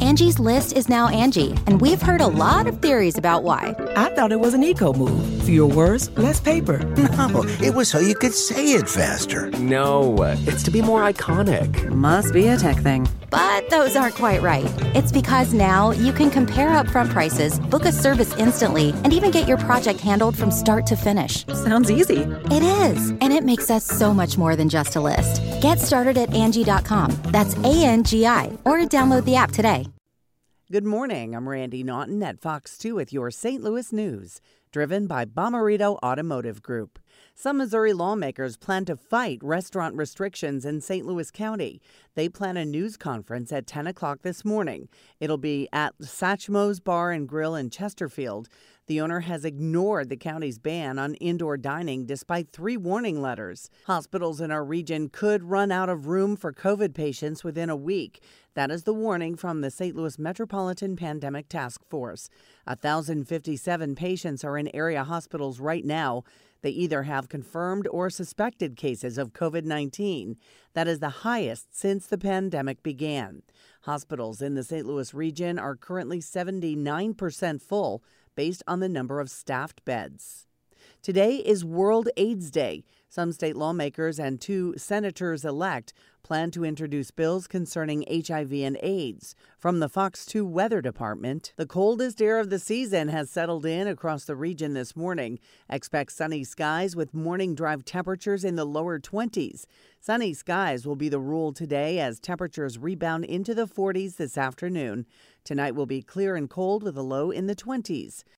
Angie's List is now Angie, and we've heard a lot of theories about why. I thought it was an eco move. Fewer words, less paper. No, it was so you could say it faster. No, it's to be more iconic. Must be a tech thing. But those aren't quite right. It's because now you can compare upfront prices, book a service instantly, and even get your project handled from start to finish. Sounds easy. It is, and it makes us so much more than just a list. Get started at Angie.com. That's ANGI, or download the app today. Good morning. I'm Randy Naughton at Fox 2 with your St. Louis news, driven by Bomarito Automotive Group. Some Missouri lawmakers plan to fight restaurant restrictions in St. Louis County. They plan a news conference at 10 o'clock this morning. It'll be at Satchmo's Bar and Grill in Chesterfield. The owner has ignored the county's ban on indoor dining despite 3 warning letters. Hospitals in our region could run out of room for COVID patients within a week. That is the warning from the St. Louis Metropolitan Pandemic Task Force. 1,057 patients are in area hospitals right now. They either have confirmed or suspected cases of COVID-19. That is the highest since the pandemic began. Hospitals in the St. Louis region are currently 79% full based on the number of staffed beds. Today is World AIDS Day. Some state lawmakers and 2 senators-elect plan to introduce bills concerning HIV and AIDS. From the Fox 2 Weather Department, the coldest air of the season has settled in across the region this morning. Expect sunny skies with morning drive temperatures in the lower 20s. Sunny skies will be the rule today as temperatures rebound into the 40s this afternoon. Tonight will be clear and cold with a low in the 20s.